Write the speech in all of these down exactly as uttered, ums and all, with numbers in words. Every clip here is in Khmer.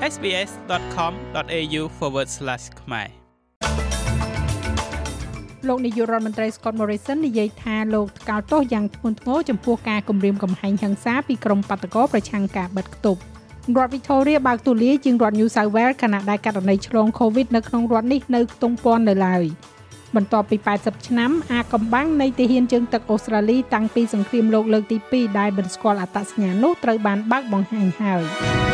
sbs.com.au forward slash ខ្មែរលោកនាយករដ្ឋមន្ត្រី Scott Morrison និយាយថាលោកថ្កោលទោសយ៉ាងធ្ងន់ធ្ងរចំពោះការគំរាមកំហែងហិង្សាពីក្រុមបាតុករប្រឆាំងការបិទគប់រដ្ឋ Victoria បើកទូលាយជាងរដ្ឋ New South Wales ខណៈដែលករណីឆ្លង COVID នៅក្នុងរដ្ឋនេះនៅខ្ទង់ពាន់នៅឡើយបន្ទាប់ពីប៉ែតសិបឆ្នាំអាកំបាំងនៃទាហានជើងទឹកអូស្ត្រាលីតាំងពីសង្គ្រាមលោកលើកទីពីរដែលបានស្គាល់អត្តសញ្ញាណនោះត្រូវបានបើកបង្ហាញហើយ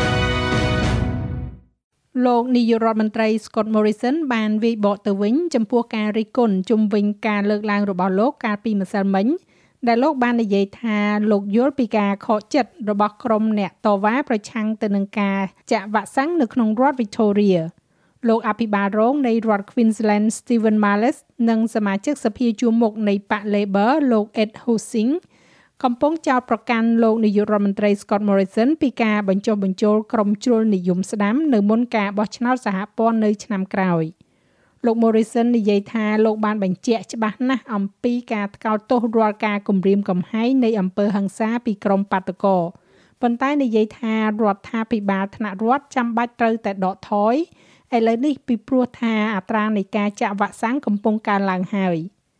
លោកនាយករដ្ឋមន្ត្រី Scott Morrison បានវាយបកទៅវិញចំពោះការរិះគន់ជុំវិញការលើកឡើងរបស់លោកកាលពីម្សិលមិញដែលលោកបាននិយាយថាលោកយល់ពីការខកចិត្តរបស់ក្រុមអ្នកតវ៉ាប្រឆាំងទៅនឹងការចាក់វ៉ាក់សាំងនៅក្នុងរដ្ឋ Victoria លោកអភិបាលរងនៃរដ្ឋ Queensland Stephen Marles និងសមាជិកសភាជួរមុខនៃបក Labor លោក Ed Husinger កំពុងចោទប្រកាន់លោកនាយករដ្ឋមន្ត្រី Scott Morrison ពីការបញ្ចុះបញ្ចូលក្រុមជ្រុលនិយមស្ដាំនៅមុនការបោះឆ្នោតសហព័ន្ធនៅឆ្នាំក្រោយលោក Morrison និយាយថាលោកបានបញ្ជាក់ច្បាស់ណាស់អំពីការថ្កោលទោសរាល់ការគំរាមកំហែងនៃអំពើហិង្សាពីក្រុមបាតុករប៉ុន្តែនិយាយថារដ្ឋាភិបាលថ្នាក់រដ្ឋចាំបាច់ត្រូវតែដកថយឥឡូវនេះពីព្រោះថាអត្រានៃការចាក់វ៉ាក់សាំងកំពុងកើនឡើងហើយ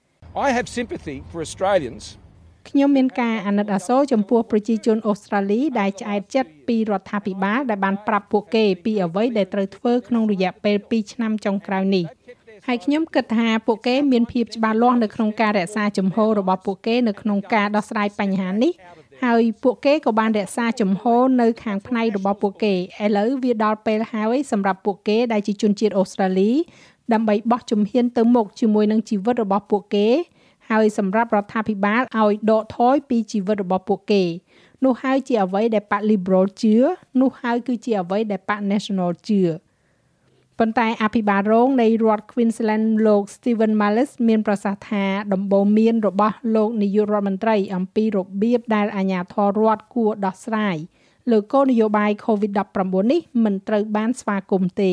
I have sympathy for Australians ខ្ញុំមានការអាណិតអាសូរចំពោះប្រជាជនអូស្ត្រាលីដែលឆ្អែតចិត្តពីរដ្ឋាភិបាលដែលបានប្រាប់ពួកគេពីអ្វីដែលត្រូវធ្វើក្នុងរយៈពេលពីរឆ្នាំចុងក្រោយនេះហើយខ្ញុំគិតថាពួកគេមានភាពច្បាស់លាស់នៅក្នុងការរក្សាជំហររបស់ពួកគេនៅក្នុងការដោះស្រាយបញ្ហានេះហើយពួកគេក៏បានរក្សាជំហរនៅខាងផ្នែករបស់ពួកគេឥឡូវវាដល់ពេលហើយសម្រាប់ពួកគេដែលជាជនជាតិអូស្ត្រាលីដើម្បីបោះជំហានទៅមុខជាមួយនឹងជីវិតរបស់ពួកគេហើយសម្រាប់រដ្ឋាភិបាលឲ្យដកថយពីជីវិតរបស់ពួកគេនោះហើយជាអ្វីដែលបក Liberal ជឿនោះហើយគឺជាអ្វីដែលបក National ជឿប៉ុន្តែអភិបាលរងនៃរដ្ឋ Queensland លោក Stephen Marles មានប្រសាសន៍ថាដំបូន្មានរបស់លោកនាយករដ្ឋមន្ត្រីអំពីរបៀបដែលអាជ្ញាធររដ្ឋគួរដោះស្រាយលើគោលនយោបាយ COVID ដប់ប្រាំបួន នេះមិនត្រូវបានស្វាគមន៍ទេ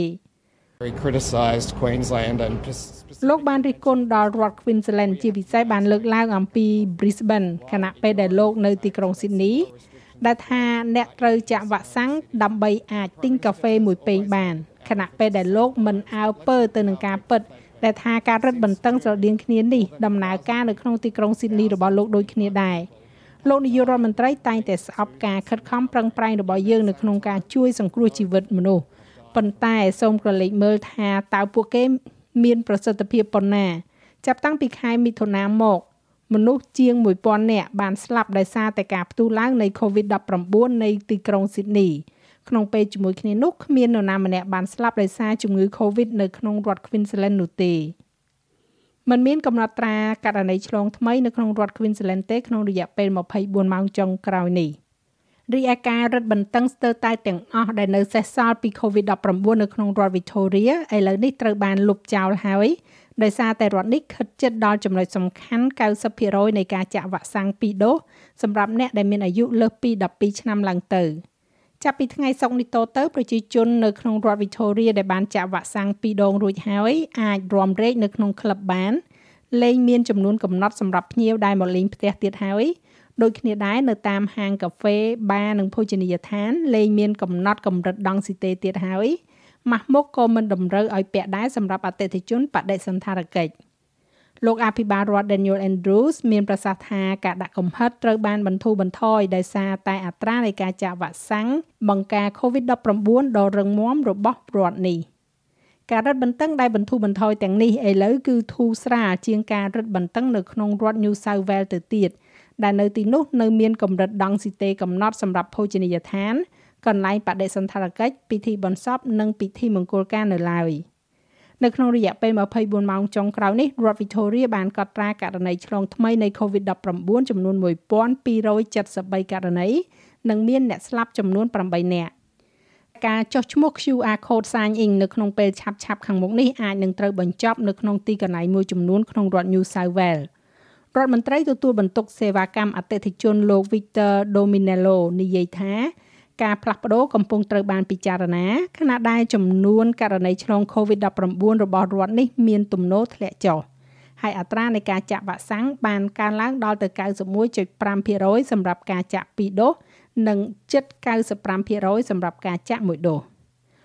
criticized Queensland and លោកបានរិះគន់ដល់រដ្ឋ Queensland ជាពិសេសបានលើកឡើងអំពី Brisbane ខណៈពេលដែលលោកនៅទីក្រុង Sydney ដែលថាអ្នកត្រូវចាក់វ៉ាក់សាំងដើម្បីអាចទិញកាហ្វេមួយពែងបានខណៈពេលដែលលោកមិនអើពើទៅនឹងការពិតដែលថាការរឹតបន្តឹងស្រដៀងគ្នានេះដំណើរការនៅក្នុងទីក្រុង Sydney របស់លោកដូចគ្នាដែរលោកនាយករដ្ឋមន្ត្រីតែងតែស្អប់ការខិតខំប្រឹងប្រែងរបស់យើងនៅក្នុងការជួយសង្គ្រោះជីវិតមនុស្សប៉ុន្តែសូមក្រឡេកមើលថាតើពួកគេមានប្រសិទ្ធភាពប៉ុណ្ណាចាប់តាំងពីខែមិថុនាមកមនុស្សជាងមួយពាន់នាក់បានស្លាប់ដោយសារតែការផ្ទុះឡើងនៃ COVID ដប់ប្រាំបួន នៃទីក្រុង Sydney ក្នុងពេលជាមួយគ្នានោះគ្មាននរណាម្នាក់បានស្លាប់ដោយសារជំងឺ COVID នៅក្នុងរដ្ឋ Queensland នោះទេมันមានកំណត់ត្រាករណីឆ្លងថ្មីនៅក្នុងរដ្ឋ Queensland ទេក្នុងរយៈពេលម្ភៃបួនម៉ោងចុងក្រោយនេះរីឯការរឹតបន្តឹងស្ទើរតែទាំងអស់ដែលនៅសេសសល់ពី COVID ដប់ប្រាំបួន នៅក្នុងរដ្ឋ Victoria ឥឡូវនេះត្រូវបានលុបចោលហើយដោយសារតែរដ្ឋនេះខិតជិតដល់ចំណុចសំខាន់ 九十ភាគរយ នៃការចាក់វ៉ាក់សាំងពីរដូសសម្រាប់អ្នកដែលមានអាយុលើសពីដប់ពីរឆ្នាំឡើងទៅចាប់ពីថ្ងៃសុក្រនេះតទៅប្រជាជននៅក្នុងរដ្ឋ Victoria ដែលបានចាក់វ៉ាក់សាំងពីរដងរួចហើយអាចរាំរែកនៅក្នុងក្លឹបបានលែងមានចំនួនកំណត់សម្រាប់ភ្ញៀវដែលមកលេងផ្ទះទៀតហើយដូចគ្នាដែរនៅតាមហាងកាហ្វេបារនិងភោជនីយដ្ឋានលែងមានកំណត់កម្រិតដង់ស៊ីតេទៀតហើយម៉ាស់មុខក៏មិនតម្រូវឲ្យពាក់ដែរសម្រាប់អតិថិជនបដិសណ្ឋារកិច្ចលោកអភិបាលរដ្ឋ Daniel Andrews មានប្រសាសន៍ថាការដាក់កំហិតត្រូវបានបន្ធូរបន្ថយដោយសារតែអត្រានៃការចាក់វ៉ាក់សាំងបង្ការ COVID ដប់ប្រាំបួន ដ៏រឹងមាំរបស់រដ្ឋនេះការរឹតបន្តឹងដែលបន្ធូរបន្ថយទាំងនេះឥឡូវគឺធូរស្រាលជាងការរឹតបន្តឹងនៅក្នុងរដ្ឋ New South Wales ទៅទៀតដែលនៅទីនោះនៅមានកម្រិតដង់ស៊ីតេកំណត់សម្រាប់ភោជនីយដ្ឋានកន្លែងបដិសណ្ឋារកិច្ចពិធីបុណ្យសពនិងពិធីមង្គលការនៅឡើយនៅក្នុងរយៈពេលម្ភៃបួនម៉ោងចុងក្រោយនេះរដ្ឋ Victoria បានកត់ត្រាករណីឆ្លងថ្មីនៃ COVID ដប់ប្រាំបួន ចំនួនមួយពាន់ពីររយចិតសិបបីករណីនិងមានអ្នកស្លាប់ចំនួនប្រាំបីនាក់ការចុះឈ្មោះ Q R code sign in នៅក្នុងពេលឆាប់ៗខាងមុខនេះអាចនឹងត្រូវបញ្ចប់នៅក្នុងទីកន្លែងមួយចំនួនក្នុងរដ្ឋ New South Walesរដ្ឋមន្ត្រីទទួលបន្ទុកសេវាកម្មអតិថិជនលោក Victor Dominello និយាយថាការផ្លាស់ប្ដូរកំពុងត្រូវបានពិចារណាខណៈដែលចំនួនករណីឆ្លង COVID ដប់ប្រាំបួន របស់រដ្ឋនេះមានទំនោរធ្លាក់ចុះហើយអត្រានៃការចាក់វ៉ាក់សាំងបានកើនឡើងដល់ទៅ 九十一点五ភាគរយ សម្រាប់ការចាក់ពីរដូសនិងជិត 九十ห้าភាគរយ សម្រាប់ការចាក់មួយដូស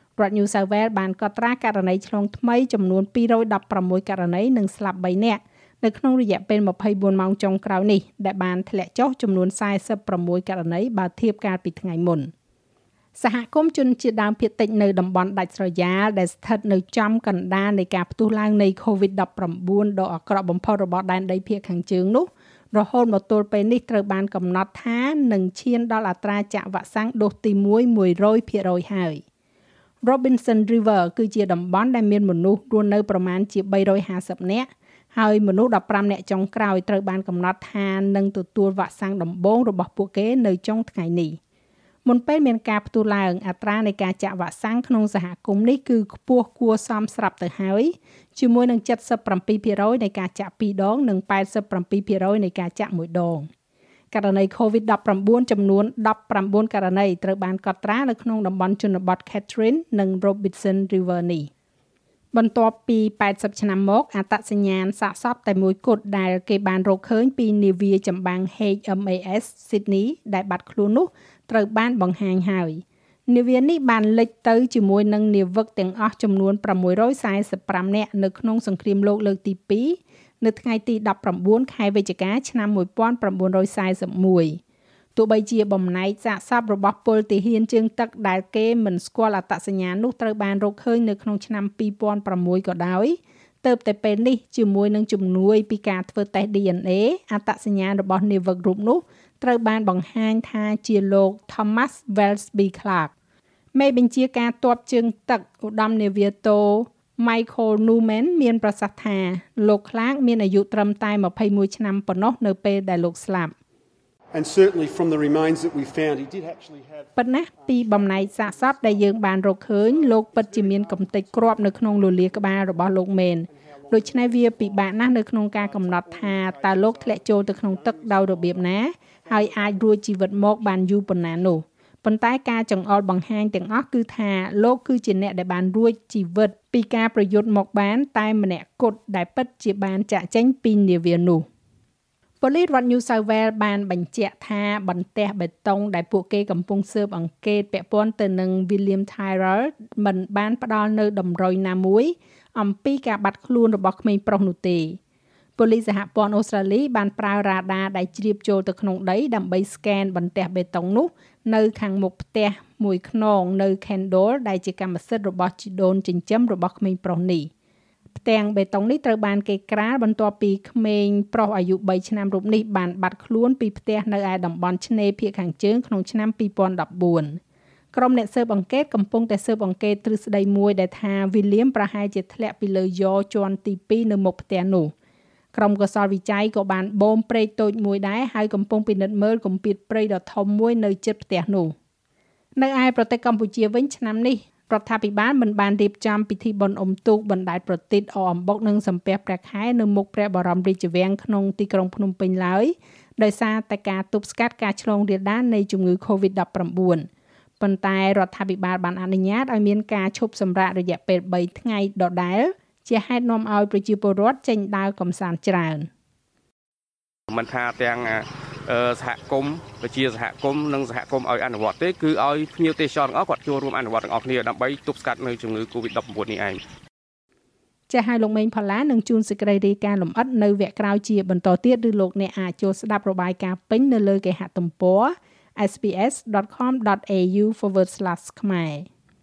រដ្ឋ New South Wales បានកត់ត្រាករណីឆ្លងថ្មីចំនួនពីររយដប់ប្រាំមួយករណីនិងស្លាប់បីនាក់នៅក្នុងរយៈពេលម្ភៃបួនម៉ោងចុងក្រោយនេះដែលបានធ្លាក់ចុះចំនួនសែសិបប្រាំមួយករណីបើធៀបកាលពីថ្ងៃមុនសហគមន៍ជនជាតិដើមភាគតិចនៅតំបន់ដាច់ស្រយាលដែលស្ថិតនៅចំកណ្ដាលនៃការផ្ទុះឡើងនៃ កូវីដ ដប់ប្រាំបួន ដ៏អាក្រក់បំផុតរបស់ដែនដីភាគខាងជើងនោះរហូតមកទល់ពេលនេះត្រូវបានកំណត់ថានឹងឈានដល់អត្រាចាក់វ៉ាក់សាំងដូសទីមួយ មួយរយភាគរយ ហើយ Robinson River គឺជាតំបន់ដែលមានមនុស្សរស់នៅប្រមាណជាបីរយហាសិបនាក់ហើយមនុស្សដប់ប្រាំនាក់ចុងក្រោយត្រូវបានកំណត់ថានឹងទទួលវ៉ាក់សាំងដំបូងរបស់ពួកគេនៅចុងថ្ងៃនេះមុនពេលមានការផ្ទុះឡើងអត្រានៃការចាក់វ៉ាក់សាំងក្នុងសហគមន៍នេះគឺខ្ពស់គួរសមស្រាប់ទៅហើយជាមួយនឹង เจ็ดสิบเจ็ดភាគរយ នៃការចាក់ពីរដងនិង แปดสิบเจ็ดភាគรย នៃការចាក់មួយដងករណី កូវីដ ដប់ប្រាំបួន ចំនួនដប់ប្រាំបួនករណីត្រូវបានកត់ត្រានៅក្នុងតំបន់ជនបទ Catherine និង Robinson River នេះបន្ទាប់ពីแปดสิบឆ្នាំមកអត្តសញ្ញាណសាកសពតែមួយគត់ដែលគេបានរកឃើញពីនាវាចម្បាំង H M A S Sydney ដែលបាត់ខ្លួននោះត្រូវបានបង្ហាញហើយនាវានេះបានលិចទៅជាមួយនឹងនាវិកទាំងអស់ចំនួនប្រាំមួយរយសែសិបប្រាំនាក់នៅក្នុងសង្គ្រាមលោកលើកទីពីរនៅថ្ងៃទីដប់ប្រាំបួនខែវិច្ឆិកាឆ្នាំmột nghìn chín trăm bốn mươi mốtទោះបីជាបំណែកសាកសពរបស់ពលទាហានជើងទឹកដែលគេមិនស្គាល់អត្តសញ្ញាណនោះត្រូវបានរកឃើញនៅក្នុងឆ្នាំពីរពាន់ប្រាំមួយក៏ដោយទើបតែពេលនេះជាមួយនឹងជំនួយពីការធ្វើតេស្ត D N A អត្តសញ្ញាណរបស់នាវិករូបនោះត្រូវបានបង្ហាញថាជាលោក Thomas Welsby Clark មេបញ្ជាការទ័ពជើងទឹកឧត្តមនាវាទោ Michael Newman មានប្រសាសន៍ថាលោក Clark មានអាយុត្រឹមតែម្ភៃមួយឆ្នាំប៉ុណ្ណោះនៅពេលដែលលោកស្លាប់ And certainly from the remains that we found he did actually have ប៉ុន្តែពីបំណែកសាកសពដែលយើងបានរកឃើញលោកពិតជាមានកំទេចគ្រាប់នៅក្នុងលលាក្បាលរបស់លោកមែនដូច្នេះវាពិបាកណាស់នៅក្នុងការកំណត់ថាតើលោកធ្លាក់ចូលទៅក្នុងទឹកដោយរបៀបណាហើយអាចរួចជីវិតមកបានយូរប៉ុណ្ណានោះប៉ុន្តែការចង្អុលបង្ហាញទាំងអស់គឺថាលោកគឺជាអ្នកដែលបានរួចជីវិតពីការប្រយុទ្ធមកបានតែម្នាក់គត់ដែលពិតជាបានចាក់ចេញពីនាវានោះប៉ូលីសរដ្ឋ New South Wales បានបញ្ជាក់ថាបន្ទះបេតុងដែលពួកគេកំពុងស៊ើបអង្កេតពាក់ព័ន្ធទៅនឹង William Tyrrell មិនបានផ្ដល់នៅតម្រុយណាមួយអំពីការបាត់ខ្លួនរបស់ក្មេងប្រុសនោះទេប៉ូលីសសហព័ន្ធអូស្ត្រាលីបានប្រើរ៉ាដាដែលជ្រាបចូលទៅក្នុងដីដើម្បីស្កេនបន្ទះបេតុងនោះនៅខាងមុខផ្ទះមួយខ្នងនៅ Kendall ដែលជាកម្មសិទ្ធិរបស់ជីដូនចិញ្ចឹមរបស់ក្មេងប្រុសនេះផ្ទាំងបេតុងនេះត្រូវបានគេក្រាលបន្ទាប់ពីក្មេងប្រុសអាយុបីឆ្នាំរូបនេះបានបាត់ខ្លួនពីផ្ទះនៅឯតំបន់ឆ្នេរភាគខាងជើងក្នុងឆ្នាំពីរពាន់ដប់បួនក្រុមអ្នកស៊ើបអង្កេតកំពុងតែស៊ើបអង្កេតទ្រឹស្ដីមួយដែលថា William ប្រហែលជាធ្លាក់ពីលើយ៉រជាន់ទីពីរនៅមុខផ្ទះនោះក្រុមកសលវិច័យក៏បានបូមព្រែកតូចមួយដែរហើយកំពុងពិនិត្យមើលគម្ពីរព្រៃដ៏ធំមួយនៅជិតផ្ទះនោះនៅឯប្រទេសកម្ពុជាវិញឆ្នាំនេះរដ្ឋាភិបាលមិនបានរៀបចំពិធីបុណ្យអុំទូកបណ្ដែតប្រទីបអអំបុកនិងសំពះព្រះខែនៅមុខព្រះបរមរាជវាំងក្នុងទីក្រុងភ្នំពេញឡើយដោយសារតែការទប់ស្កាត់ការឆ្លងរាលដាលនៃជំងឺ កូវីដ ដប់ប្រាំបួន ប៉ុន្តែរដ្ឋាភិបាលបានអនុញ្ញាតឲ្យមានការឈប់សម្រាករយៈពេលបីថ្ងៃដដែលជាហេតុនាំឲ្យប្រជាពលរដ្ឋចេញដើរកម្សាន្តច្រើនមិនថាទាំងសហគមន៍ប្រជាសហគមន៍និងសហគមន៍ឲ្យអនុវត្តទេគឺឲ្យភ្ញៀវទេសចរទាំងអស់គាត់ចូលរួមអនុវត្តទាំងអស់គ្នាដើម្បីទប់ស្កាត់នៅជំងឺ កូវីដ ដប់ប្រាំបួន នេះឯងចា៎ហើយលោកមេងផល្លានឹងជួនសេចក្តីរាយការណ៍លម្អិតនៅវគ្គក្រោយជាបន្តទៀតឬលោកអ្នកអាចចូលស្ដាប់របាយការណ៍ពេញនៅលើគេហទំព័រ s b s dot com dot a u forward slash ខ្មែរ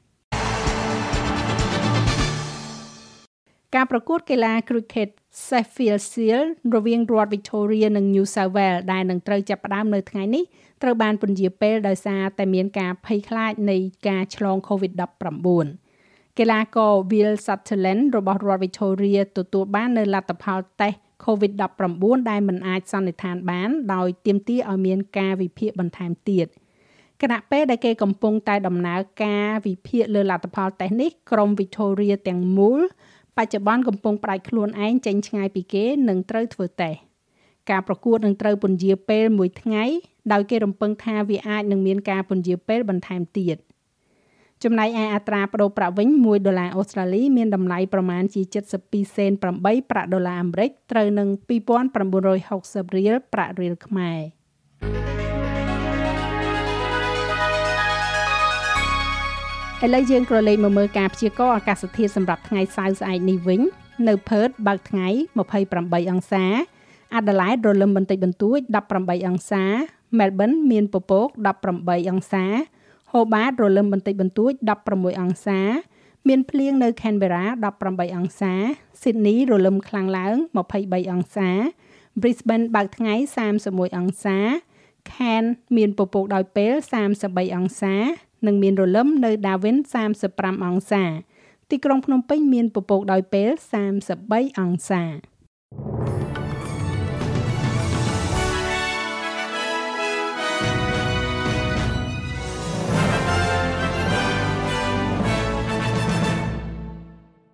ការប្រកួតកីឡា Cricket Sheffield Shield រវាងរដ្ឋ Victoria និង New South Wales ដែលនឹងត្រូវចាប់ផ្ដើមនៅថ្ងៃនេះត្រូវបានពន្យាពេលដោយសារតែមានការភ័យខ្លាចនៃការឆ្លង កូវីដ ដប់ប្រាំបួន កីឡាករ Will Sutherland របស់រដ្ឋ Victoria ទទួលបាននៅលទ្ធផលតេស្ត កូវីដ ដប់ប្រាំបួន ដែលមិនអាចសន្និដ្ឋានបានដោយទាមទារឲ្យមានការវិភាគបន្ថែមទៀតខណៈពេលដែលគេកំពុងតែដំណើរការវិភាគលើលទ្ធផលតេស្តនេះក្រុម Victoria ទាំងមូលបច្ចុប្បន្នកំពុងផ្ដាច់ខ្លួនឯងចេញឆ្ងាយពីគេនិងត្រូវធ្វើតេស្តការប្រកួតនឹងត្រូវពន្យាពេលមួយថ្ងៃដោយគេរំពឹងថាវាអាចនឹងមានការពន្យាពេលបន្ថែមទៀតចំណែកឯអត្រាប្តូរប្រាក់វិញមួយដុល្លារអូស្ត្រាលីមានតម្លៃប្រមាណជាเจ็ดสิบสองសេនប្រាំបីប្រាក់ដុល្លារអាមេរិកត្រូវនឹងពីរពាន់ប្រាំបួនរយហុកសិបរៀលប្រាក់រៀលខ្មែរឥឡូវយើងក៏លេខមកមើលការព្យាករណ៍អាកាសធាតុសម្រាប់ថ្ងៃសៅរ៍ស្អែកនេះវិញនៅ Perth បើកថ្ងៃtwenty-eightអង្សា Adelaide រលឹមបន្តិចបន្តួចeighteenអង្សា Melbourne មានពពកeighteenអង្សា Hobart រលឹមបន្តិចបន្តួចsixteenអង្សាមានភ្លៀងនៅ Canberra eighteenអង្សា Sydney រលឹមខ្លាំងឡើងtwenty-threeអង្សា Brisbane បើកថ្ងៃthirty-oneអង្សា Cairns មានពពកដោយពេលthirty-threeអង្សានិងមានរលឹមនៅ Darwin thirty-fiveអង្សាទីក្រុងភ្នំពេញមានពពកដោយពេលthirty-threeអង្សា